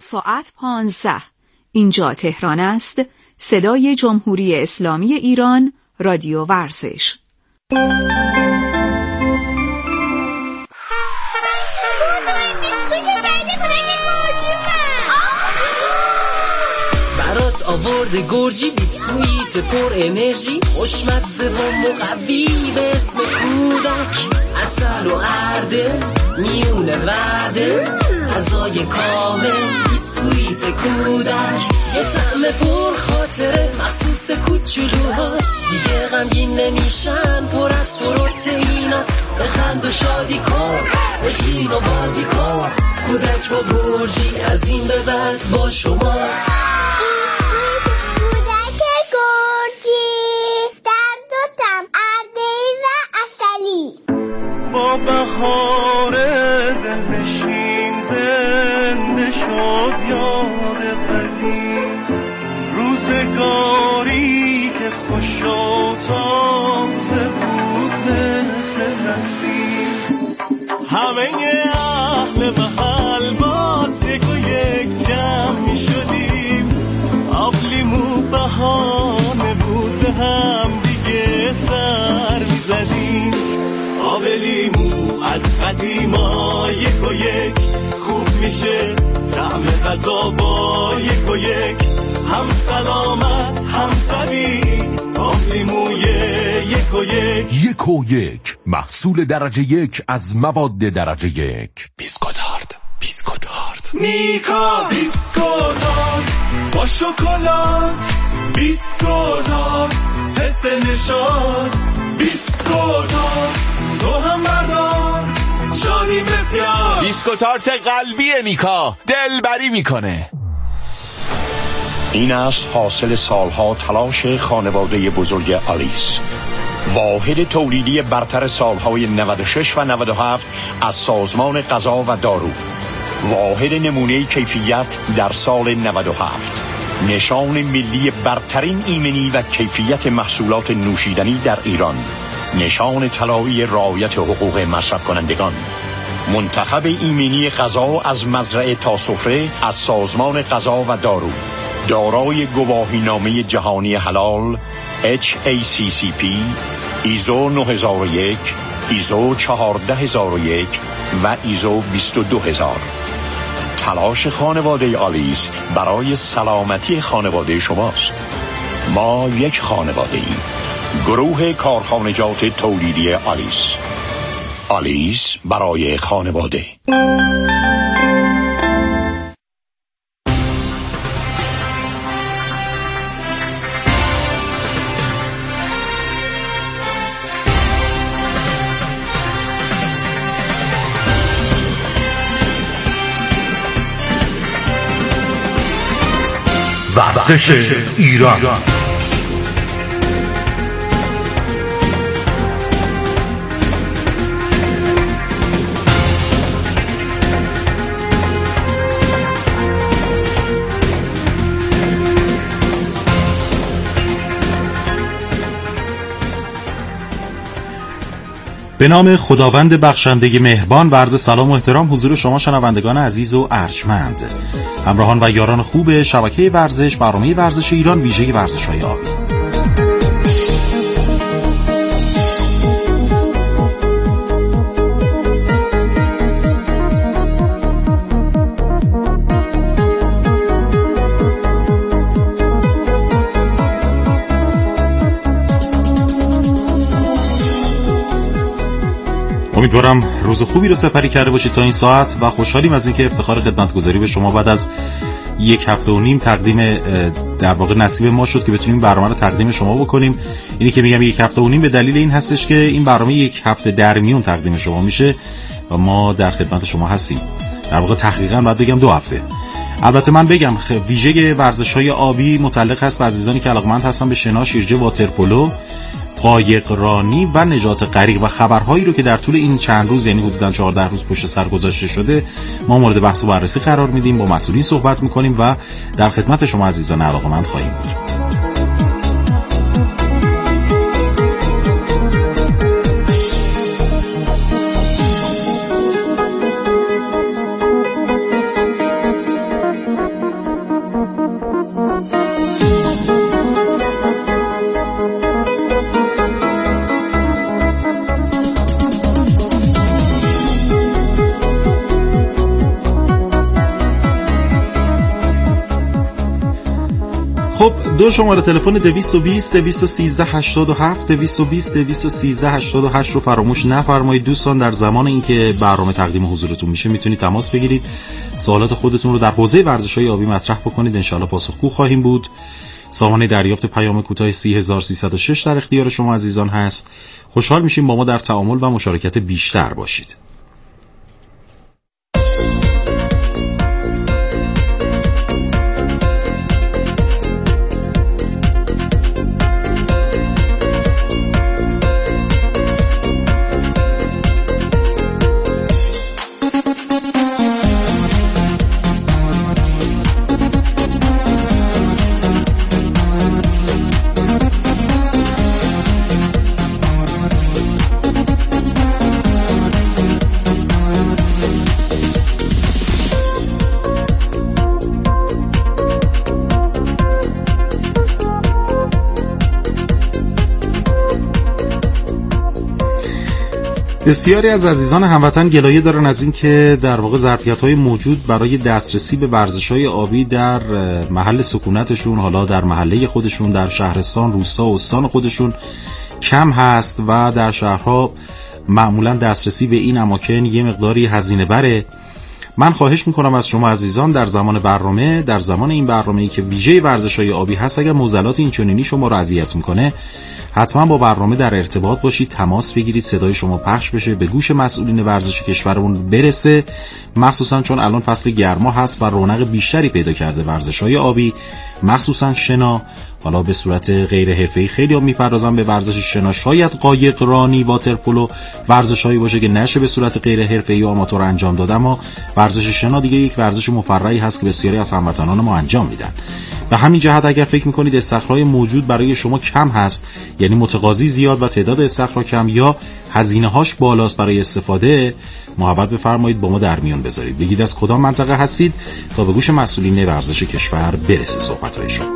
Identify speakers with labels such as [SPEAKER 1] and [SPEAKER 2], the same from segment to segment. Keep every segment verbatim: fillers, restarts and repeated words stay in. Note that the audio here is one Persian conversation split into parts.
[SPEAKER 1] ساعت پانزده. اینجا تهران است. صدای جمهوری اسلامی ایران، رادیو ورزش.
[SPEAKER 2] برات آورده گرجی بیسکویت پر انرژی، خوشمزه و مقوی به اسم کودک، عسل و ارده میونه وعده، غذای کامل بیسکویت کودک، یه طعم پر خاطره مخصوص کوچولوهاست، دیگه غمگین نمیشن، پر از پروتئیناست، بخند و شادی کن، بشین و بازی کن، کودک با گرجی از این به بعد با شماست.
[SPEAKER 3] با بهاره دلنشین زنده شد یاد قدیم، روزگاری که خوش و تازه بود مثل نسیم، همه اهل محل باز یک و یک جمع می شدیم، آب لیمو بهانه بود به هم دیگه سر می زدیم، آب لیمو از قدیما یک و یک خوب میشه، طعم غذا با یک و یک هم سلامت هم طبیعی، آب لیموی یک و یک.
[SPEAKER 4] یک و یک محصول درجه یک از مواد درجه یک. بیسکوتارد بیسکوتارد
[SPEAKER 3] میکا بیسکوتارد با شکلات، بیسکوتارد حس نشاط، بیسکوتارد تو هم بردار شادی بسیار.
[SPEAKER 4] بیسکوتارت قلبی میکا، دلبری میکنه.
[SPEAKER 5] این است حاصل سالها تلاش خانواده بزرگ آلیس، واحد تولیدی برتر سالهای نود و شش و نود و هفت از سازمان غذا و دارو، واحد نمونه کیفیت در سال نود و هفت، نشان ملی برترین ایمنی و کیفیت محصولات نوشیدنی در ایران، نشان طلایی رعایت حقوق مصرف کنندگان، منتخب ایمنی غذا از مزرعه تا سفره از سازمان غذا و دارو، دارای گواهینامه جهانی حلال اچ ای سی سی پی، ایزو نه هزار و یک، ایزو چهارده هزار و یک و ایزو بیست و دو هزار. تلاش خانواده آلیس برای سلامتی خانواده شماست. ما یک خانواده ایم، گروه کارخانجات تولیدی آلیس. آلیس برای خانواده.
[SPEAKER 4] ورزش ایران.
[SPEAKER 6] به نام خداوند بخشنده مهربان، و عرض سلام و احترام حضور شما شنوندگان عزیز و ارجمند، همراهان و یاران خوب شبکه ورزش، برنامه ورزش ایران، ویژه ورزش‌های آبی. امیدوارم روز خوبی رو سپری کرده باشید تا این ساعت و خوشحالیم از اینکه افتخار خدمتگزاری به شما بعد از یک هفته و نیم تقدیم، در واقع نصیب ما شد که بتونیم برنامه رو تقدیم شما بکنیم. اینی که میگم یک هفته و نیم به دلیل این هستش که این برنامه یک هفته در میون تقدیم شما میشه و ما در خدمت شما هستیم. در واقع تحقیقاً باید بگم دو هفته. البته من بگم ویژه ورزش‌های آبی متعلق هست به عزیزانی که علاقمند هستن به شنا، شیرجه، واترپولو، قایق رانی و نجات غریق و خبرهایی رو که در طول این چند روز، یعنی حدوداً چهارده روز پشت سر گذاشته شده، ما مورد بحث و بررسی قرار میدیم، با مسئولین صحبت میکنیم و در خدمت شما عزیزان علاقمند خواهیم بود. دو شماره تلفن دویست و بیست دویست و سیزده هشتاد و هفت دویست و بیست دویست و سیزده هشتاد و هشت رو فراموش نفرمایید. دوستان در زمان اینکه برنامه تقدیم حضورتون میشه میتونید تماس بگیرید، سوالات خودتون رو در حوزه ورزش‌های آبی مطرح بکنید، انشالله پاسخگو خواهیم بود. سامانه دریافت پیام کوتاه سی هزار و سیصد و شش در اختیار شما عزیزان هست. خوشحال میشیم با ما در تعامل و مشارکت بیشتر باشید. بسیاری از عزیزان هموطن گلایه دارن از این که در واقع ظرفیت‌های موجود برای دسترسی به ورزش‌های آبی در محل سکونتشون، حالا در محله خودشون، در شهرستان، روستا و استان خودشون کم هست و در شهرها معمولاً دسترسی به این اماکن یه مقداری هزینه بره. من خواهش میکنم از شما عزیزان در زمان برنامه، در زمان این برنامه‌ای که ویژه ورزش‌های آبی هست، اگر معضلات این چنینی شما رو اذیت میکنه، حتما با برنامه در ارتباط باشید، تماس بگیرید، صدای شما پخش بشه، به گوش مسئولین ورزش کشورمون برسه، مخصوصا چون الان فصل گرما هست و رونق بیشتری پیدا کرده ورزش‌های آبی، مخصوصا شنا. حالا به صورت غیر حرفه‌ای خیلی هم میپردازن به ورزش شنا، شاید قایق رانی، واترپولو ورزشایی باشه که نشه به صورت غیر حرفه‌ای و آماتور انجام داده، اما ورزش شنا دیگه یک ورزش مفرحی هست که بسیاری از هموطنان ما انجام میدن. به همین جهت اگر فکر میکنید استخرهای موجود برای شما کم هست، یعنی متقاضی زیاد و تعداد استخرها کم، یا هزینه هاش بالاست برای استفاده، محبت بفرمایید با ما در میان بذارید، بگید از کدام منطقه هستید تا به گوش مسئولین ورزش کشور برسه صحبت‌های شما.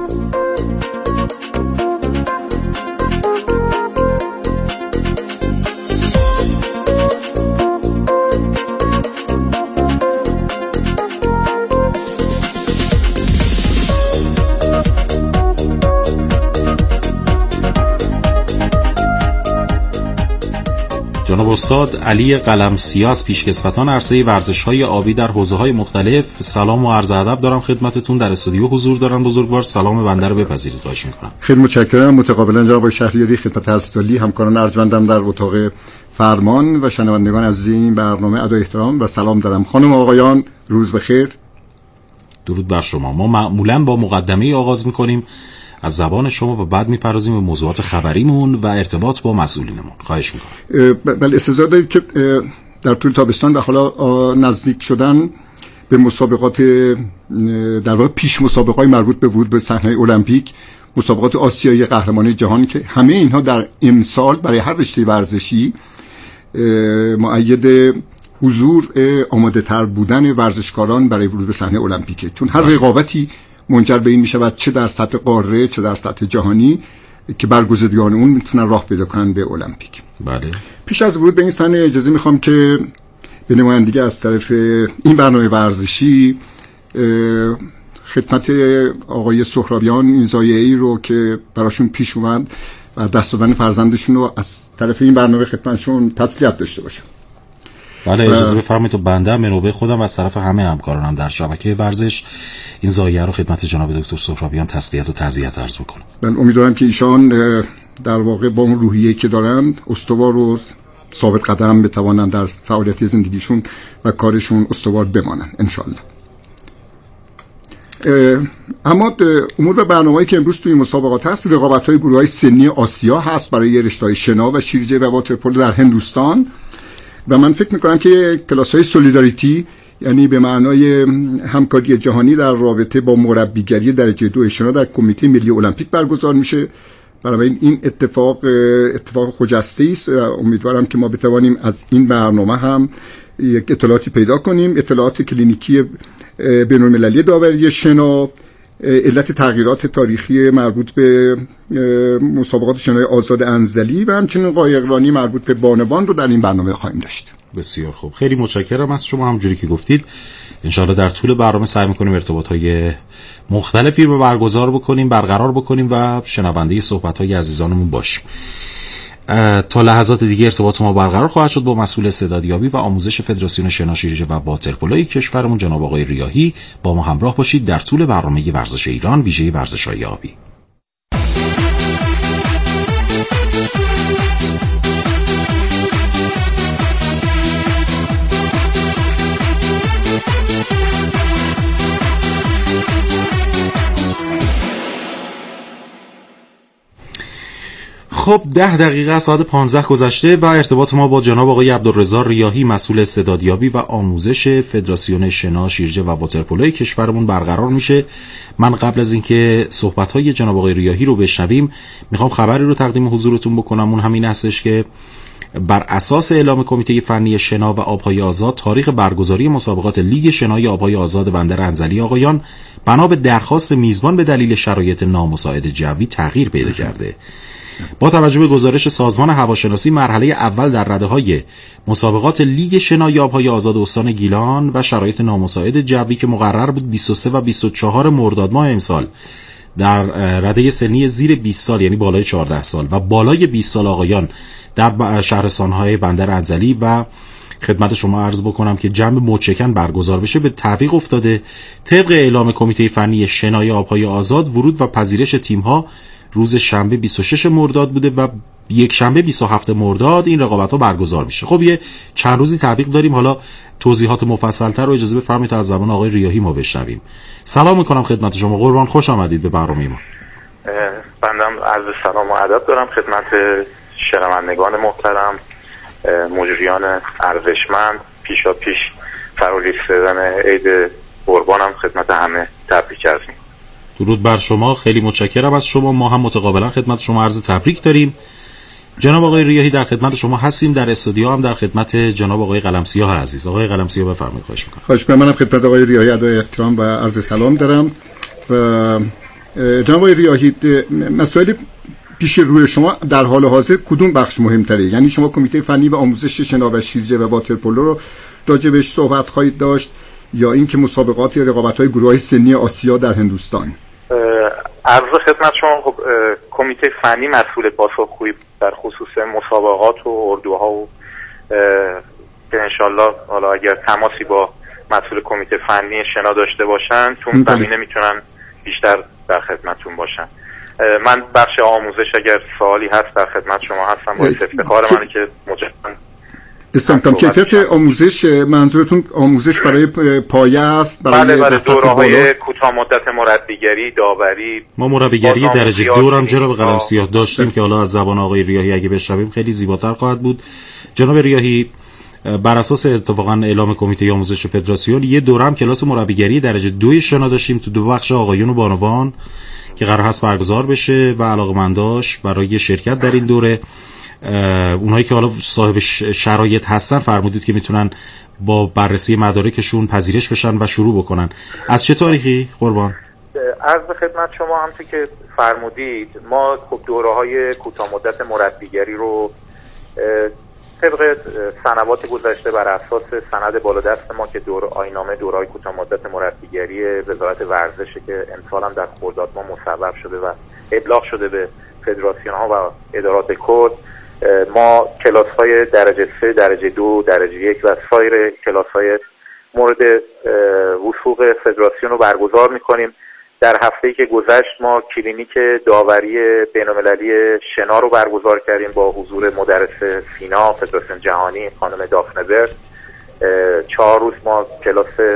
[SPEAKER 6] جناب استاد علی قلمسیاه از پیشکسوتان عرصه ورزش‌های آبی در حوزه‌های مختلف، سلام و عرض ادب دارم خدمتتون. در استودیو حضور دارن بزرگوار، سلام بنده رو بپذیرید خواهش می‌کنم.
[SPEAKER 7] خیلی متشکرم. متقابلا جناب شهریاری خدمت حضرت همکاران ارجمندم در اتاق فرمان و شنوندگان عزیز این برنامه ادای احترام و سلام دارم. خانم آقایان روز بخیر.
[SPEAKER 6] درود بر شما. ما معمولاً با مقدمه آغاز می‌کنیم از زبان شما و بعد میپردازیم به موضوعات خبریمون و ارتباط با مسئولینمون. خواهش میکنم.
[SPEAKER 7] بله، استعداد دارید که در طول تابستان و حالا نزدیک شدن به مسابقات، در واقع پیش مسابقات مربوط به ورود به صحنه المپیک، مسابقات آسیایی قهرمانی جهان که همه اینها در امسال برای هر رشته ورزشی مؤید حضور آماده تر بودن ورزشکاران برای ورود به صحنه المپیکه، چون هر رقابتی منجر به این می شود چه در سطح قاره چه در سطح جهانی که برگزیدگان اون میتونن راه پیدا کنن به المپیک.
[SPEAKER 6] بله.
[SPEAKER 7] پیش از ورود به این صحنه اجازه میخوام که به نمایندگی از طرف این برنامه ورزشی خدمت آقای سهرابیان این ضایعه‌ای رو که براشون پیش اومد و دست دادن فرزندشون رو از طرف این برنامه خدمتشون تسلیت داشته باشم.
[SPEAKER 6] بله اجازه بفرمایید. تو بنده منوبه خودم و از طرف همه همکارانم در شبکه ورزش این ضایعه رو خدمت جناب دکتر سهرابیان تسلیت و تعزیت عرض می‌کنم.
[SPEAKER 7] من امیدوارم که ایشان در واقع با اون روحیه‌ای که دارند استوار و ثابت قدم بتوانن در فعالیت زندگیشون و کارشون استوار بمانن ان شاء الله. اما امور و برنامه‌ای که امروز توی مسابقات هست، رقابت‌های گروه‌های سنی آسیا هست برای رشته‌های شنا و شیرجه و واترپولو در هندوستان و من فکر میکنم که کلاس‌های سولیداریتی، یعنی به معنای همکاری جهانی در رابطه با مربیگری درجه دو شنا در کمیته ملی المپیک برگزار میشه. برای این اتفاق اتفاق خجسته است و امیدوارم که ما بتوانیم از این برنامه هم یک اطلاعاتی پیدا کنیم، اطلاعات کلینیکی بین‌المللی داوری شنا، علت تغییرات تاریخی مربوط به مسابقات شنای آزاد انزلی و همچنین قایقرانی مربوط به بانوان رو در این برنامه خواهیم داشت.
[SPEAKER 6] بسیار خوب، خیلی متشکرم از شما. همونجوری که گفتید انشاءالله در طول برنامه سعی میکنیم ارتباطهای مختلفی رو برگزار بکنیم، برقرار بکنیم و شنونده صحبت‌های عزیزانمون باشیم. تا لحظات دیگه ارتباط ما برقرار خواهد شد با مسئول استعدادیابی و آموزش فدراسیون شنا، شیرجه و واترپولوی کشورمون جناب آقای ریاحی. با ما همراه باشید در طول برنامه ورزش ایران ویژه ورزش‌های آبی. خب ده دقیقه از ساعت پانزده گذشته و ارتباط ما با جناب آقای عبدالرضا ریاحی مسئول استعدادیابی و آموزش فدراسیون شنا، شیرجه و واترپولوی کشورمون برقرار میشه. من قبل از اینکه صحبت‌های جناب آقای ریاحی رو بشنویم میخوام خبری رو تقدیم حضورتون بکنم. اون همین هستش که بر اساس اعلام کمیته فنی شنا و آبهای آزاد تاریخ برگزاری مسابقات لیگ شنای آبهای آزاد بندر انزلی آقایان بنا به درخواست میزبان به دلیل شرایط نامساعد جوی تغییر پیدا کرده. با توجه به گزارش سازمان هواشناسی مرحله اول در رده‌های مسابقات لیگ شنای آبهای آزاد استان گیلان و شرایط نامساعد جوی که مقرر بود بیست و سه و بیست و چهار مرداد ماه امسال در رده سنی زیر بیست سال یعنی بالای چهارده سال و بالای بیست سال آقایان در شهرستان‌های بندر انزلی و خدمت شما عرض بکنم که جمع موچکن برگزار بشه به تعویق افتاده. طبق اعلام کمیته فنی شنای آبهای آزاد ورود و پذیرش تیم‌ها روز شنبه بیست و شش مرداد بوده و یک شنبه بیست و هفت مرداد این رقابت‌ها برگزار میشه. خب یه چند روزی تعویق داریم. حالا توضیحات مفصل‌تر رو اجازه بفرمایید از زبان آقای ریاحی ما بشنویم. سلام می‌کنم خدمت شما قربان، خوش آمدید به برنامه ما.
[SPEAKER 8] بنده عرض سلام و ادب دارم خدمت شنوندگان محترم، مجریان ارزشمند. پیشا پیش فرارسیدن عید قربانم خدمت همه تبریک عرض می‌کنم.
[SPEAKER 6] درود بر شما، خیلی متشکرم از شما. ما هم متقابلا خدمت شما عرض تبریک داریم. جناب آقای ریاحی در خدمت شما هستیم، در استودیو هم در خدمت جناب آقای قلمسیاه عزیز. آقای قلمسیاه بفرمایید. خواهش می‌کنم.
[SPEAKER 7] خواهش می‌کنم. منم خدمت آقای ریاحی ادای احترام و عرض سلام دارم. و جناب آقای ریاحی مسائل پیش روی شما در حال حاضر کدوم بخش مهم‌تره؟ یعنی شما کمیته فنی و آموزش شنا و شیرجه و واترپولو رو راجع بهش صحبت خواهید داشت یا اینکه مسابقات یا رقابت‌های گروه‌های سنی آسیا در هندوستان؟
[SPEAKER 8] عرض خدمت شما. خب کمیته فنی مسئول پاسخگویی در خصوص مسابقات و اردوها و که انشالله حالا اگر تماسی با مسئول کمیته فنی شنا داشته باشن تو اون زمینه میتونن بیشتر در خدمتتون باشن. من بخش آموزش اگر سوالی هست در خدمت شما هستم. با افتخار منه که مجددا
[SPEAKER 7] استمتام کیفیت آموزش منظورتون آموزش برای پایه است؟ برای
[SPEAKER 8] بله بله دوره‌های کوتاه مدت مربیگری، داوری.
[SPEAKER 6] ما مربیگری درجه دو هم جناب قلمسیاه داشتیم که حالا از زبان آقای ریاحی اگه بشنویم خیلی زیباتر خواهد بود. جناب ریاحی بر اساس اتفاقا اعلام کمیته آموزش فدراسیون یه دوره هم کلاس مربیگری درجه دو شنا داشتیم تو دو بخش آقایون و بانوان که قرار هست برگزار بشه و علاقه‌منداش برای شرکت در این دوره اونهایی که حالا صاحب شرایط هستن فرمودید که میتونن با بررسی مدارکشون پذیرش بشن و شروع بکنن. از چه تاریخی قربان؟
[SPEAKER 8] عرض خدمت شما همونطور که فرمودید ما خب دوره‌های کوتاه مدت مربیگری رو طبق سنوات گذشته بر اساس سند بالادست ما که دور آیین‌نامه دوره‌های کوتاه مدت مربیگری وزارت ورزش که امسال هم در خرداد ما مصوب شده و ابلاغ شده به فدراسیون‌ها و ادارات کد، ما کلاس‌های درجه سه، درجه دو، درجه یک و سایر کلاس‌های مورد وثوق فدراسیون رو برگزار می‌کنیم. در هفته‌ای که گذشت ما کلینیک داوری بین‌المللی شنا رو برگزار کردیم با حضور مدرس فینا فدراسیون جهانی خانم دافنبرگ. چهار روز ما کلاس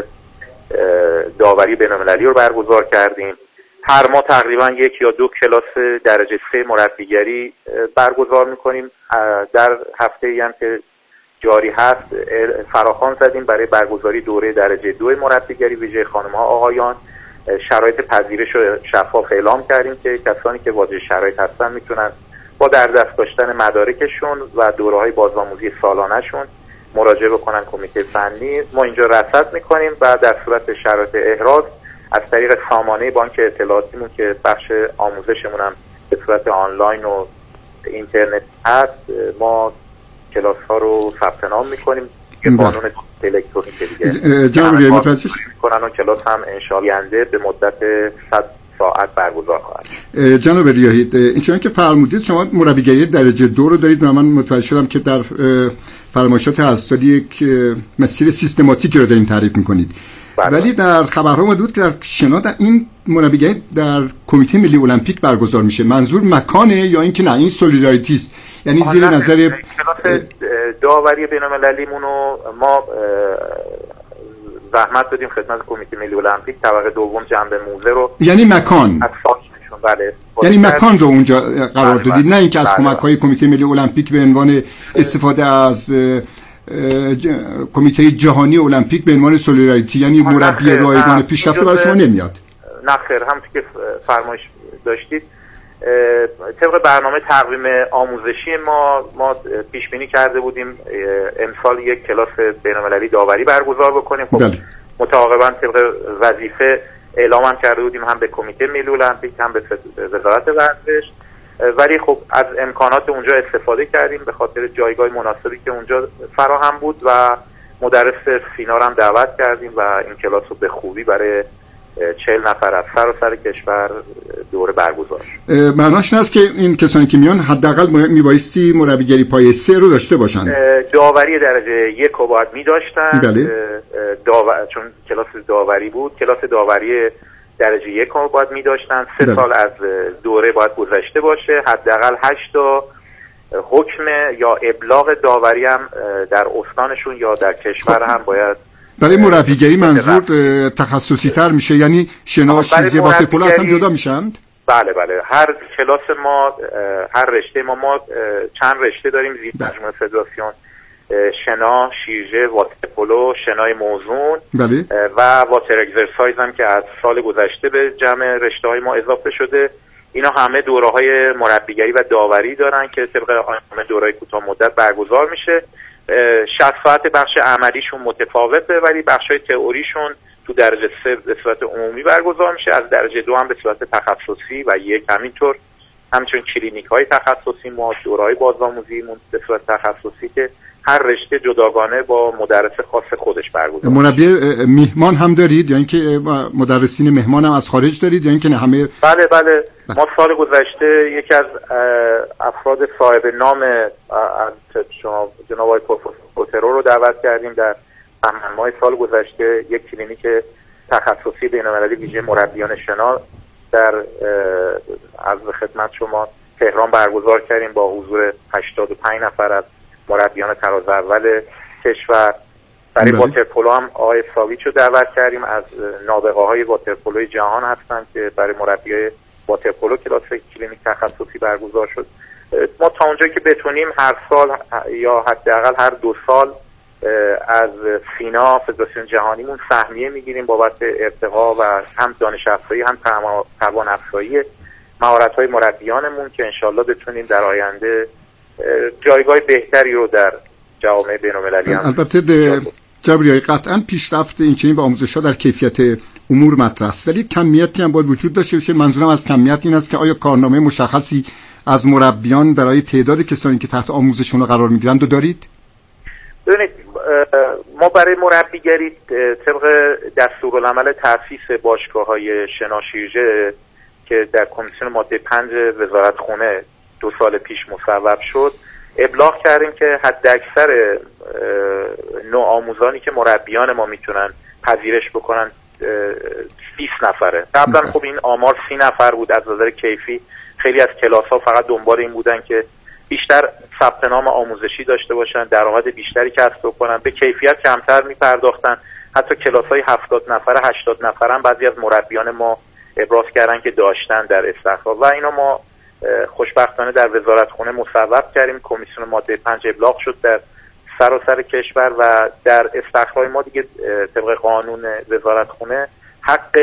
[SPEAKER 8] داوری بین‌المللی رو برگزار کردیم. هر ماه تقریبا یک یا دو کلاس درجه سه مربیگری برگزار میکنیم. در هفته‌ای هم که جاری هست فراخوان زدیم برای برگزاری دوره درجه دو مربیگری ویژه خانم‌ها آقایان. شرایط پذیرش رو شفاف اعلام کردیم که کسانی که واجد شرایط هستن میتونن با در دست داشتن مدارکشون و دوره‌های بازآموزی سالانه‌شون مراجعه بکنن کمیته فنی. ما اینجا رصد میکنیم و در صورت شرایط احراز از طریق سامانه بانک اطلاعاتیمون که بخش آموزشمون هم به صورت آنلاین و اینترنت هست ما کلاس ها رو ثبت نام میکنیم. دیگه قانون الکترونیک دیگه
[SPEAKER 7] جناب ریاحی متوجه
[SPEAKER 8] میکنن و کلاس هم انشاءالله آینده به مدت صد ساعت برگزار خواهد.
[SPEAKER 7] جناب ریاحی اینچنین که فرمودید شما مربیگری درجه دو رو دارید و من متوجه شدم که در فرمایشات هستادی یک مسیر سیستماتیکی رو دارین تعریف میکنید. ولی در خبرها اومده بود که در شنا در این مربیگری در کمیته ملی المپیک برگزار میشه. منظور مکانه یا اینکه نه این سولیداریتی است؟ یعنی زیر نظر
[SPEAKER 8] کلاس داوری بین‌المللیمون رو ما زحمت دادیم خدمت کمیته ملی المپیک طبقه دوم جنبه موزه رو،
[SPEAKER 7] یعنی مکان
[SPEAKER 8] بله
[SPEAKER 7] یعنی مکان رو اونجا قرار دادید، نه اینکه از کمک‌های کمیته ملی المپیک به عنوان استفاده از کمیته جهانی المپیک به عنوان سولیداریتی، یعنی مربی رایگان پیشرفته برای شما نمیاد.
[SPEAKER 8] نه خیر، همونطور که فرمایش داشتید طبق برنامه تقویم آموزشی ما ما پیش بینی کرده بودیم امسال یک کلاس بین‌المللی داوری برگزار بکنیم. خب
[SPEAKER 7] بله.
[SPEAKER 8] متعاقباً طبق وظیفه اعلام هم کرده بودیم هم به کمیته ملی المپیک هم به وزارت ورزش، ولی خب از امکانات اونجا استفاده کردیم به خاطر جایگاه مناسبی که اونجا فراهم بود و مدرس فینا هم دعوت کردیم و این کلاس رو به خوبی برای چهل نفر از سراسر کشور دوره برگزار شد.
[SPEAKER 7] معناش این است که این کسانی که میان حداقل میبایستی مربیگری پایه سه رو داشته باشن.
[SPEAKER 8] داوری درجه یک رو باید میداشتن.
[SPEAKER 7] بله.
[SPEAKER 8] داور... چون کلاس داوری بود، کلاس داوری درجه یک رو باید میداشتن. سه
[SPEAKER 7] بله.
[SPEAKER 8] سال از دوره باید گذشته باشه. حداقل هشت تا حکم یا ابلاغ داوری هم در استانشون یا در کشور هم باید.
[SPEAKER 7] برای مربیگری منظور تخصصی تر میشه، یعنی شنا، شیرجه، واترپولو اصلا جدا میشند؟
[SPEAKER 8] بله بله، هر کلاس ما هر رشته ما ما چند رشته داریم زیر مجموعه فدراسیون: شنا، شیرجه، واترپولو، شنای موزون
[SPEAKER 7] بله.
[SPEAKER 8] و واتر اگزرسایز هم که از سال گذشته به جمع رشته های ما اضافه شده. اینا همه دوره‌های مربیگری و داوری دارن که طبق آیین دوره‌های کوتاه مدت برگزار میشه. شصت ساعت بخش عملیشون متفاوته ولی بخشای تئوریشون تو درجه سه به صورت عمومی برگزار میشه، از درجه دو هم به صورت تخصصی و یک همینطور. همچنین کلینیک های تخصصی ما، دوره‌های بازآموزی به صورت تخصصی که هر رشته جداگانه با مدرس خاص خودش برگزار.
[SPEAKER 7] مربی میهمان هم دارید یا اینکه مدرسین مهمان هم از خارج دارید یا اینکه نه همه؟
[SPEAKER 8] بله بله، ما سال گذشته یکی از افراد صاحب نام از شما جناب آقای پروفسور کوترو رو دعوت کردیم. در بهمن ماه سال گذشته یک کلینیک تخصصی بین‌المللی ویژه مربیان شنا در از خدمت شما تهران برگزار کردیم با حضور هشتاد و پنج نفر از مربیان تراز اول کشور. برای واترپولو هم آقای ساویچ رو دعوت کردیم، از نابغه های واترپولوی جهان هستن که برای مربیای واترپولو کلاس کلینیک تخصصی برگزار شد. ما تا اونجایی که بتونیم هر سال یا حداقل هر دو سال از فینا فدراسیون جهانیمون سهمیه میگیریم بابت ارتقا و هم دانش افزایی هم توان افزایی مهارت‌های مربیانمون که انشالله بتونیم در آینده جایگاه بهتری رو در جامعه بین‌المللی هم.
[SPEAKER 7] البته جبریایی قطعاً پیشرفت این چنین و آموزش‌ها در کیفیت امور مطرح است، ولی کمیتی هم باید وجود داشته باشه. منظورم از کمیت این است که آیا کارنامه مشخصی از مربیان برای تعداد کسانی که تحت آموزشون رو قرار میگیرند رو دارید؟
[SPEAKER 8] ببینید ما برای مربیگری طبق دستورالعمل تأسیس باشگاه‌های شنا شیرجه که در کمیسیون ماده پنج وزارت خونه دو سال پیش مصوب شد ابلاغ کردیم که حد اکثر نوآموزانی که مربیان ما میتونن پذیرش بکنن بیست نفره. قبلا خب این آمار سی نفر بود. از نظر کیفی خیلی از کلاس ها فقط دنبال این بودن که بیشتر ثبت نام آموزشی داشته باشن، درآمد بیشتری کسب کنن، به کیفیت کمتر میپرداختن. حتی کلاس های هفتاد نفره هشتاد نفره هم بعضی از مربیان ما ابراز کردن که داشتن در استخراج و اینا ما خوشبختانه در وزارت خونه مصوب کردیم. کمیسیون ماده پنج ابلاغ شد در سراسر کشور و در استخراج ما دیگه طبق قانون وزارت خونه حق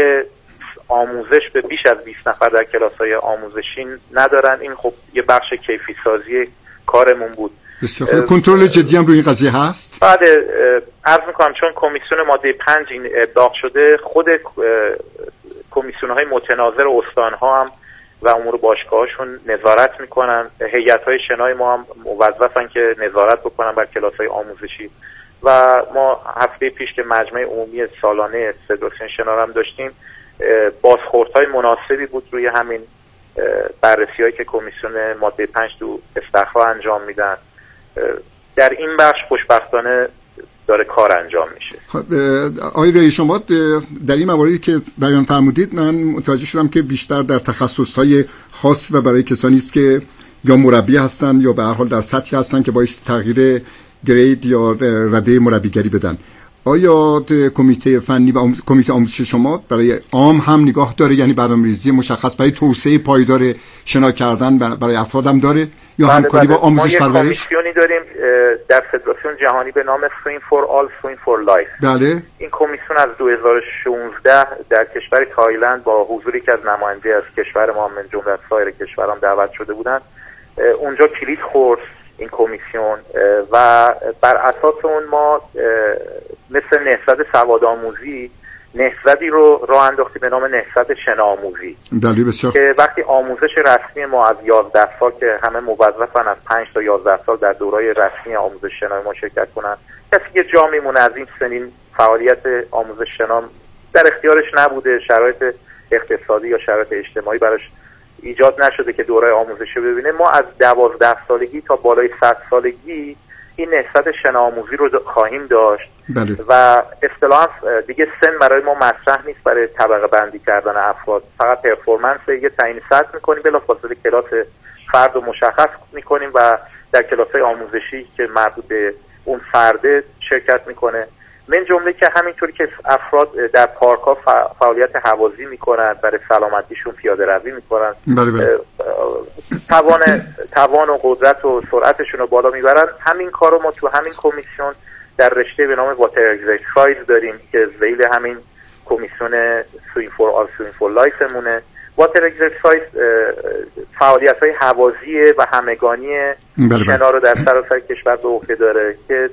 [SPEAKER 8] آموزش به بیش از بیست نفر در کلاس‌های آموزشی ندارن. این خب یه بخش کیفی سازی کارمون بود.
[SPEAKER 7] کنترل جدی هم روی این قضیه هست؟
[SPEAKER 8] بله، عرض می‌کنم چون کمیسیون ماده پنج این ابلاغ شده، خود کمیسیون‌های متناظر استان‌ها هم و امور باشگاه‌هاشون نظارت میکنن. هیئت‌های شنای ما هم موظفن که نظارت بکنن بر کلاس‌های آموزشی و ما هفته پیش که مجمع عمومی سالانه فدراسیون شنا هم داشتیم، بازخوردهای مناسبی بود روی همین بررسی‌هایی که کمیسیون ماده پنج تو استخراج انجام میدن. در این بخش خوشبختانه داره کار انجام میشه.
[SPEAKER 7] خب آقای ریاحی، شما در این مواردی که بیان فرمودید من متوجه شدم که بیشتر در تخصص‌های خاص و برای کسانی است که یا مربی هستن یا به هر حال در سطحی هستن که باعث تغییر گرید یا رده مربیگری بدن. آیا کمیته فنی و کمیته آموزش شما برای عام هم نگاه داره، یعنی برنامه‌ریزی مشخص برای توسعه پایدار شنا کردن برای افراد هم داره یا
[SPEAKER 8] بله
[SPEAKER 7] همکاری
[SPEAKER 8] بله.
[SPEAKER 7] با آموزش پرورش؟
[SPEAKER 8] ما یک کمیسیونی داریم در فدراسیون جهانی به نام Swim for All Swim for Life.
[SPEAKER 7] بله.
[SPEAKER 8] این کمیسیون از دو هزار و شانزده در کشور تایلند با حضوری که از نماینده از کشور ما من جمله سایر کشورام دعوت شده بودن، اونجا کلید خورد این کمیسیون و بر اساس اون ما مثل نهضت سوادآموزی نهضتی رو راه انداختیم به نام نهضت شناآموزی.
[SPEAKER 7] بله بسیار.
[SPEAKER 8] که وقتی آموزش رسمی ما از یازده سال که همه موظفن از پنج تا یازده سال در دورای رسمی آموزش شنا ما شرکت کنن، کسی که جا میمونه از این سنین فعالیت آموزش شنا در اختیارش نبوده، شرایط اقتصادی یا شرایط اجتماعی براش ایجاد نشده که دوره آموزشی ببینه، ما از دوازده سالگی تا بالای صد سالگی این نهضت شناآموزی رو خواهیم داشت.
[SPEAKER 7] بله.
[SPEAKER 8] و اصطلاحاً دیگه سن برای ما مطرح نیست برای طبقه بندی کردن افراد، فقط پرفورمنس یه تعیین سطح می‌کنیم، بلافاصله کلاس فرد رو مشخص می‌کنیم و در کلاس‌های آموزشی که مربوط به اون فرد شرکت می‌کنه. من جمله که همینطوری که افراد در پارک‌ها فعالیت هوازی می‌کنند، برای سلامتیشون پیاده روی می‌کنند،
[SPEAKER 7] بله بله.
[SPEAKER 8] توان توان و قدرت و سرعتشون رو بالا میبرن، همین کارو ما تو همین کمیسیون در رشته به نام واتر اکسرسایز داریم که ذیل همین کمیسیون سویم فور آل سویم فور لایف مونه. واتر اکسرسایز فعالیت‌های هوازی و همگانی شنا رو در سراسر کشور به عهده داره که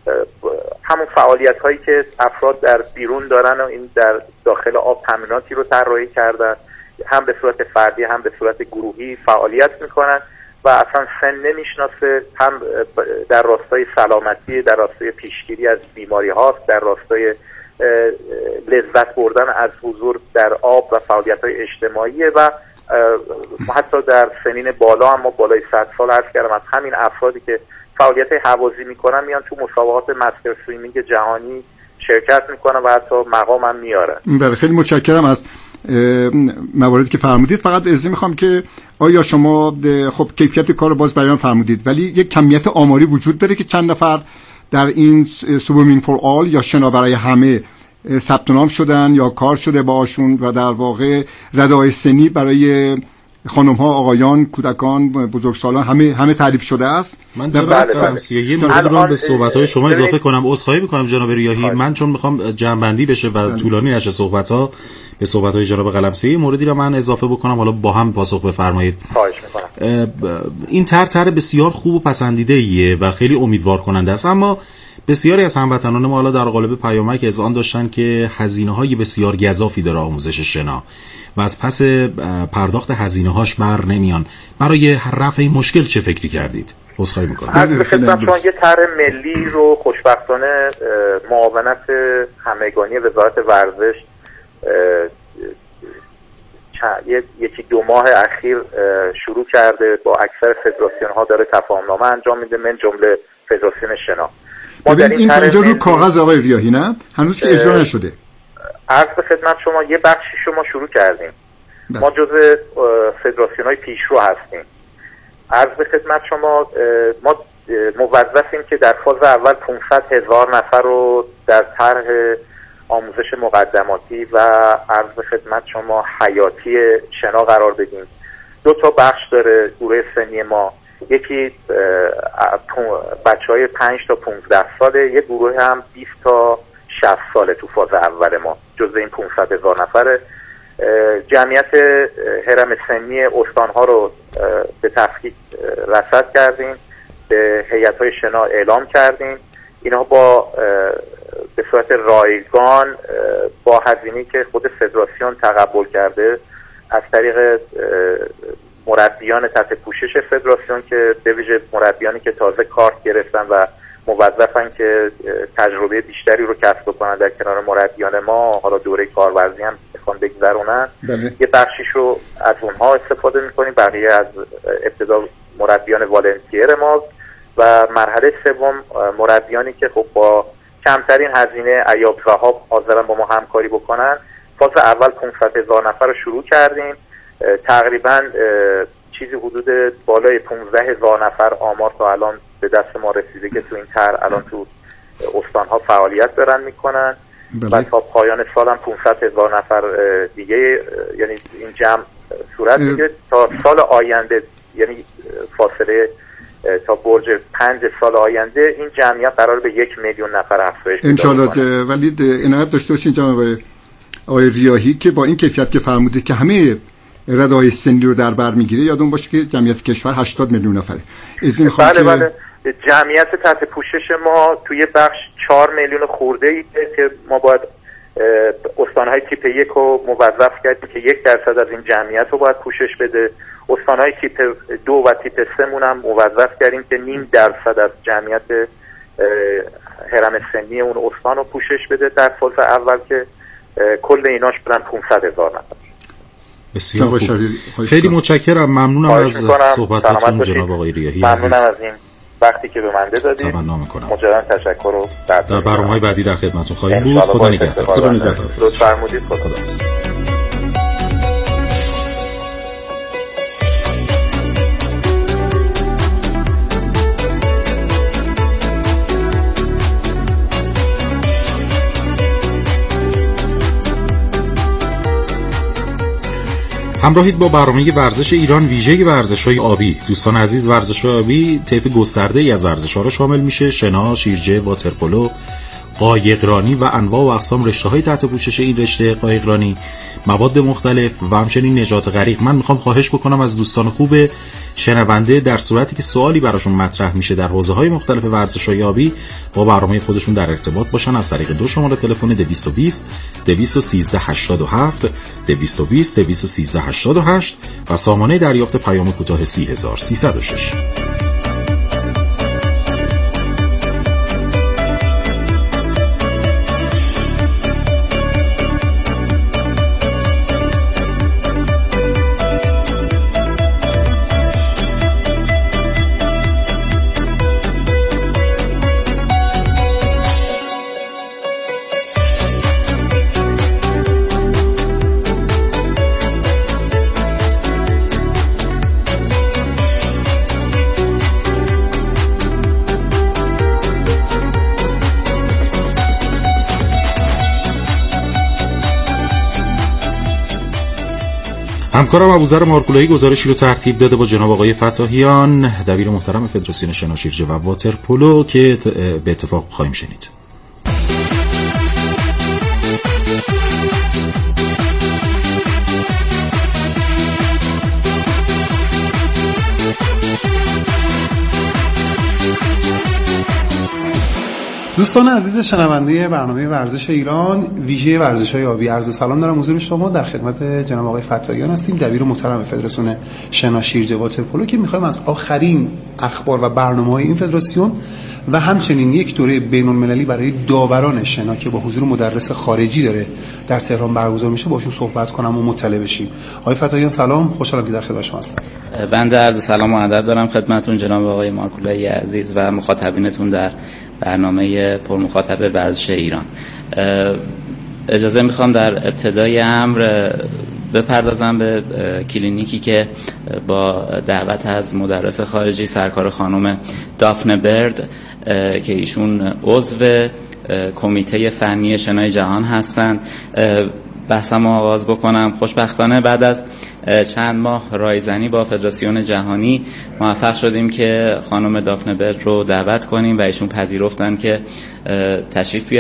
[SPEAKER 8] همون فعالیت هایی که افراد در بیرون دارن و این در داخل آب تمریناتی رو طراحی کردن، هم به صورت فردی هم به صورت گروهی فعالیت میکنن و اصلا سن نمیشناسه، هم در راستای سلامتی، در راستای پیشگیری از بیماری هاست، در راستای لذت بردن از حضور در آب و فعالیت های اجتماعی و حتی در سنین بالا هم ما بالای صد سال عرض کردم از همین افرادی که فعالیت هوازی میکنن میان تو مسابقات مستر سویمینگ جهانی شرکت میکنن و حتی مقام هم میارن.
[SPEAKER 7] بله خیلی متشکرم از مواردی که فرمودید. فقط اجازه میخوام که آیا شما خب کیفیت کار رو باز بیان فرمودید، ولی یک کمیت آماری وجود داره که چند نفر در این سویمینگ فور آل یا شنا برای همه ثبت نام شدن یا کار شده باشون و در واقع رده‌های سنی برای خانم ها، آقایان، کودکان، بزرگسالان همه همه تعریف شده است؟
[SPEAKER 6] من جناب قلمسیه یه مورد رو به صحبت‌های شما اضافه کنم. عذرخواهی می‌کنم جناب ریاحی، من چون می‌خوام جمع‌بندی بشه و طولانی نشه صحبت‌ها، به صحبت‌های جناب قلمسیه یه موردی رو من اضافه بکنم، حالا با هم پاسخ بفرمایید.
[SPEAKER 8] خواهش می‌کنم.
[SPEAKER 6] این طرح طرح بسیار خوب و پسندیده‌ایه و خیلی امیدوار کننده است، اما بسیاری از هموطنان ما حالا در قالب پیامک اذعان داشتن که هزینه‌های بسیار گزافی داره آموزش شنا و از پس پرداخت هزینه‌هاش بر نمیان. برای رفع این مشکل چه فکری کردید؟ عذرخواهی می‌کنم.
[SPEAKER 8] ما یه طرح ملی رو خوشبختانه معاونت همگانی وزارت ورزش یکی دو ماه اخیر شروع کرده، با اکثر فدراسیون‌ها داره تفاهم‌نامه انجام میده، من جمله فدراسیون شنا.
[SPEAKER 7] ما در این اینجا رو کاغذ آقای ریاحی نه؟ هنوز که اجرا نشده.
[SPEAKER 8] عرض به خدمت شما یه بخشی شما شروع کردیم. ده. ما جزء فدراسیون‌های پیشرو هستیم. عرض به خدمت شما ما موظفیم که در فاز اول پانصد هزار نفر رو در طرح آموزش مقدماتی و عرض به خدمت شما حیاتی شنا قرار بدیم. دو تا بخش داره گروه سنی ما، یکی بچهای پنج تا پانزده ساله، یک گروه هم بیست تا شصت ساله تو فاز اول ما جزء این پانصد هزار نفره. جمعیت هرم سنی استانها رو به تفکیک رصد کردیم، به هیئت‌های شنا اعلام کردیم. اینها با به صورت رایگان با هزینه‌ای که خود فدراسیون تقبل کرده از طریق مربیان تحت پوشش فدراسیون که به ویژه مربیانی که تازه کارت گرفتن و موظفن که تجربه بیشتری رو کسب کنن در کنار مربیان ما، حالا دوره کارورزی هم میخوان بگذرونن.
[SPEAKER 7] بله.
[SPEAKER 8] یه بخشیش رو از اونها استفاده میکنیم، بقیه از ابتدا مربیان والنتیر ما و مرحله سوم مربیانی که خب با کمترین هزینه ایاب وهاب حاضرن با ما همکاری بکنن. فاز اول پانصد هزار نفر رو شروع کردیم، تقریبا چیزی حدود بالای پانزده هزار نفر آمار تا الان به دست ما رسیده که تو این طرح الان تو استانها فعالیت دارن میکنن. و تا پایان سال هم پانصد هزار نفر دیگه، یعنی این جمع صورت میگیره. تا سال آینده، یعنی فاصله تا برج پنج سال آینده، این جمعیت قرار به یک میلیون نفر افزایش پیدا کنه.
[SPEAKER 7] انشالله. ولی عنایت داشته باشین جناب آقای ریاحی که با این کیفیت که فرمودید که همه ردای سنی رو در بر میگیره، یادون باشه که جمعیت کشور هشتاد میلیون نفره. از این
[SPEAKER 8] بله بله جمعیت تحت پوشش ما توی بخش چهار میلیون خورده ای که ما باید استانهای تیپ یک رو موظف کردیم که یک درصد از این جمعیت رو باید پوشش بده. استانهای تیپ دو و تیپ سه مون هم موظف کردیم که نیم درصد از جمعیت هرم سنی اون استان رو پوشش بده در فاز اول، که کل ایناش بدن پانصد هزار نفر.
[SPEAKER 6] بسیار خوب. خیلی متشکرم، ممنونم از صحبتاتون جناب آقای ریاحی عزیز.
[SPEAKER 8] ممنونم از این وقتی که به من دادید.
[SPEAKER 6] تمنا می‌کنم.
[SPEAKER 8] مجدد تشکر رو
[SPEAKER 6] در برنامه‌های بعدی در خدمتتون خواهیم بود. خدا نگهدار.
[SPEAKER 7] خدا نگهدار.
[SPEAKER 8] لطف فرمودید. خدا
[SPEAKER 6] همراهید با برنامه ورزش ایران ویژه ورزش‌های آبی. دوستان عزیز، ورزش‌های آبی طیف گسترده‌ای از ورزش‌ها را شامل میشه: شنا، شیرجه، واترپولو، قایقرانی و انواع و اقسام رشته‌های تحت پوشش این رشته قایقرانی، مواد مختلف و همچنین نجات غریق. من میخوام خواهش بکنم از دوستان خوب شنونده در صورتی که سوالی براشون مطرح میشه در حوزه‌های مختلف ورزش‌های آبی با برنامه خودشون در ارتباط باشن از طریق دو شماره تلفن دویست و بیست دویست و سیزده هشتاد و هفت دویست و بیست دویست و سیزده هشتاد و هشت و سامانه دریافت پیام کوتاه سی هزار و سیصد و شش. همکارم ابوذر مارکولایی گزارشی رو ترتیب داده با جناب آقای فتاحیان، دبیر محترم فدراسیون شنا، شیرجه و واترپولو، که به اتفاق خواهیم شنید.
[SPEAKER 9] دوستان عزیز شنونده برنامه ورزش ایران ویژه ورزش‌های آبی، عرض سلام دارم حضور شما. در خدمت جناب آقای فتاحیان هستیم، دبیر محترم فدراسیون شنا، شیرجه و واترپولو، که می‌خوایم از آخرین اخبار و برنامه‌های این فدراسیون و همچنین یک دوره بین‌المللی برای داوران شنا که با حضور مدرس خارجی داره در تهران برگزار میشه باشون صحبت کنم و مطلع بشیم. آقای فتاحیان سلام، خوشحالم که در خدمت شما هستم.
[SPEAKER 10] بنده عرض سلام و ادب دارم خدمتتون جناب آقای مارکولایی عزیز و مخاطبینتون در برنامه پر مخاطب ورزش ایران. اجازه میخوام در ابتدای امر بپردازم به کلینیکی که با دعوت از مدرس خارجی سرکار خانم دافنه برد که ایشون عضو کمیته فنی شنای جهان هستند بحثم آغاز بکنم. خوشبختانه بعد از چند ماه رایزنی با فدراسیون جهانی موفق شدیم که خانم دافنه برد رو دعوت کنیم و ایشون پذیرفتن که تشریف بیارن